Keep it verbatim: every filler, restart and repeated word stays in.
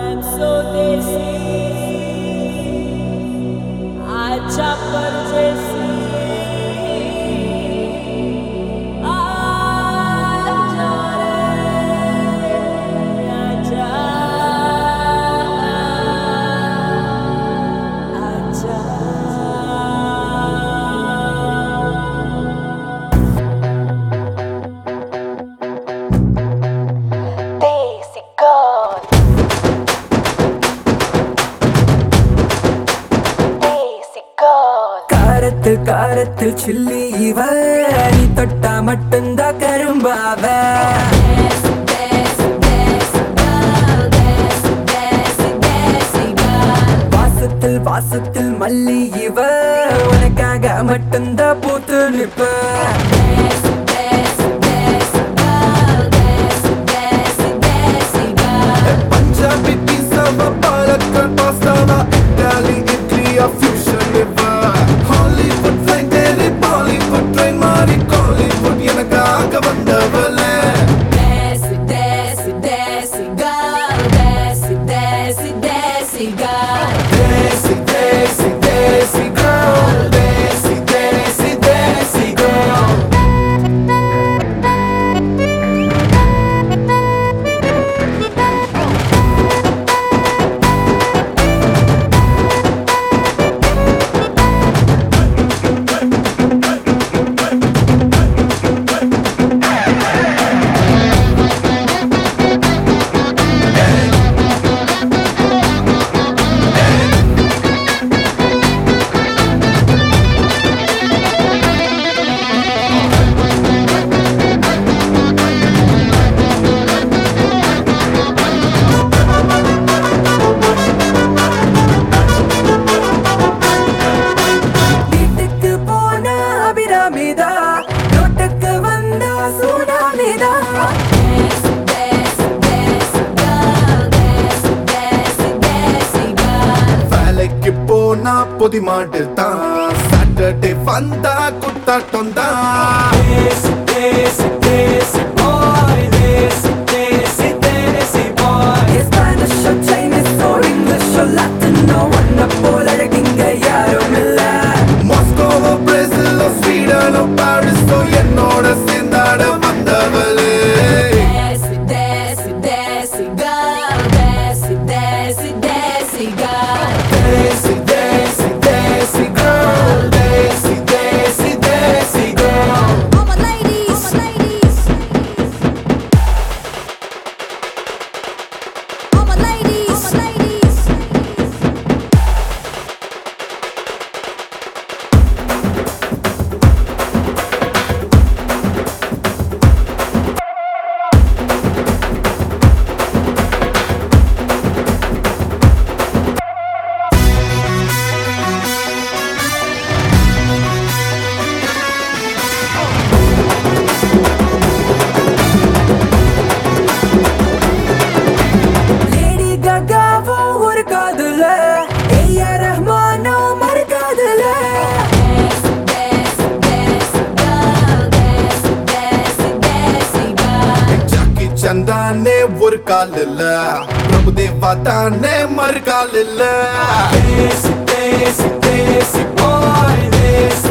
I'm so desi, acha pardeesi, acha re, acha, acha. Desi God, Desi God. காரத்தில் காரத்தில் chilli இவ நீ தொட்டா மட்டும்தா கரும்பாவ Desi, Desi, Desi girl, Desi, Desi, Desi girl. வாசத்தில் வாசத்தில் மல்லி இவ உனக்காக மட்டும்தா பூத்து நிற்ப Desi, Desi, Desi girl, Desi, Desi, Desi girl. Punjabi pizza, Palakkal pasta, Italy, Italy, a fusion liver. Hollywood flying daily, Bollywood train, Mari Hollywood, எனக்காக வந்தவளே. Desi, Desi, Desi girl, Desi, Desi, Desi girl. Desi, Desi, Desi girl, Desi, Desi, Desi girl. வீட்டுக்கு போன அபிராமிதா ரோட்டுக்கு வந்தா சூடாமிதா Desi, Desi, Desi girl, Desi, Desi, Desi girl. வேலைக்கு போனா பொதி மாட்டு தான் சாட்டர்டே வந்தா குத்தாட்டம் தான் தேசி தேசி தேசி boy Desi Desi Desi boy Spanish or Chinese or English or Latino ஒன்ன போல அழகிங்க யாரும் இல்ல மாஸ்கோவோ பிரேசிலோ ஸ்வீடனோ பாரிஸோ என்னோட சேர்ந்தாட வந்தவளே Desi, Desi, Desi girl, Desi, Desi, Desi girl. Desi, Desi, Desi girl, Desi, Desi, Desi girl. All my ladies, all my ladies, all my ladies, all my ladies. Lady ககாவோ ஒரு காதுல AR ரஹ்மானோ மறு காதுல Desi, Desi, Desi girl, Desi, Desi, Desi girl. ஜாக்கி சந்தானே ஒரு கால் இல்ல பிரபுதேவா தானே மறு கால் இல்ல தேசி தேசி தேசி boy தேசி